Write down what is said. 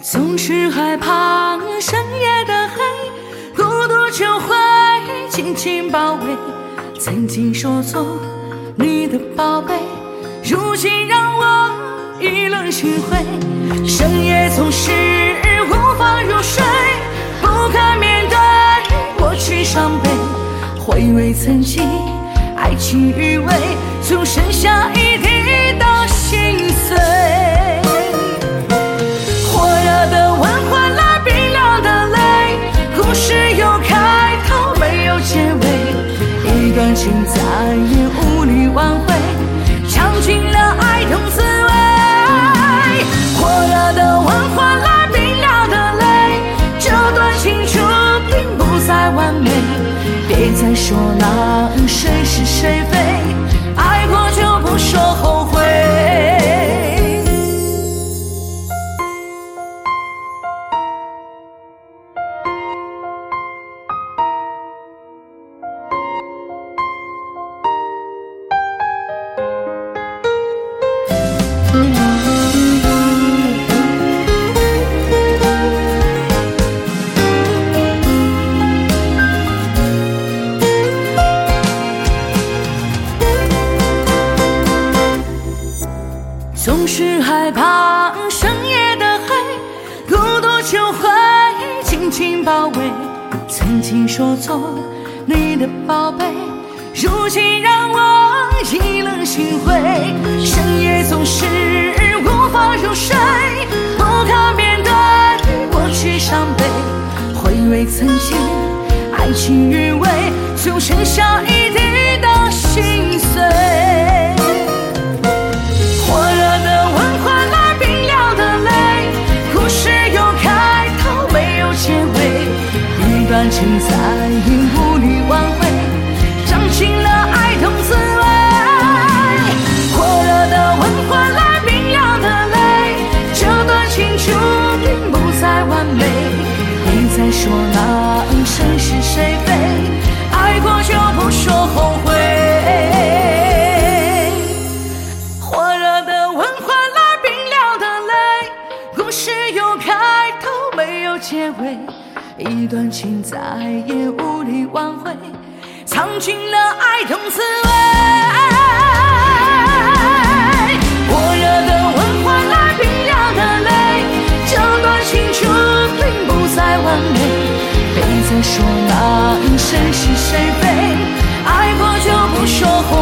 总是害怕深夜的黑，孤独就会紧紧包围。曾经说做你的宝贝，如今让我意乱心灰。深夜总是无法入睡，不敢面对过去伤悲。回味曾经爱情余味，就剩下一滴的心碎。火热的吻换来冰凉的泪，故事有开头没有结尾，一段情再也无力挽回，尝尽了爱痛滋味。火热的吻换来冰凉的泪，这段情注定不再完美，别再说那谁是谁非，爱过就不说后悔。总是害怕深夜的黑，孤独就会紧紧包围。曾经说做你的宝贝，如今让我意乱心灰。深夜总是无法入睡，不敢面对过去伤悲。回味曾经爱情余味，就剩下一滴的心碎。火热的吻换来冰凉的泪，故事有开头没有结尾，一段情再也无力挽回，尝尽了爱痛滋味。火热的吻换来冰凉的泪，这段情注定不再完美，别再说那谁是谁非，爱过就不说后悔。结尾，一段情再也无力挽回，尝尽了爱痛滋味。火热的吻换来冰凉的泪，这段情注定不再完美，别再说那谁是谁非，爱过就不说后悔。